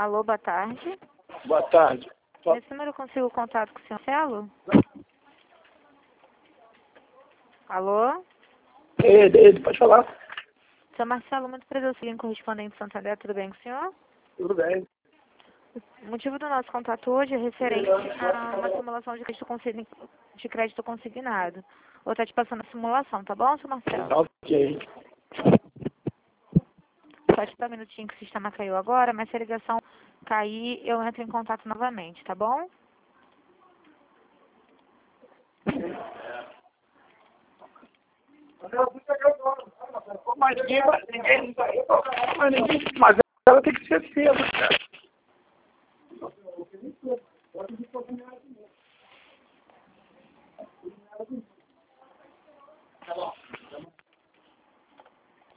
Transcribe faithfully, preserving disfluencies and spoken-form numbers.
Alô, boa tarde. Boa tarde. Nesse número eu consigo contato com o senhor Marcelo? Alô? Ele, ele, pode falar. Senhor Marcelo, muito prazer, seguindo correspondente Santander, tudo bem com o senhor? Tudo bem. O motivo do nosso contato hoje é referente a uma simulação de crédito, consign... de crédito consignado. Vou estar te passando a simulação, tá bom, senhor Marcelo? Ok. Só espera um minutinho que o sistema caiu agora, mas se a ligação cair, eu entro em contato novamente, tá bom? Mas ninguém, ninguém, mas ninguém, mas ela tem que ser cedo, cara.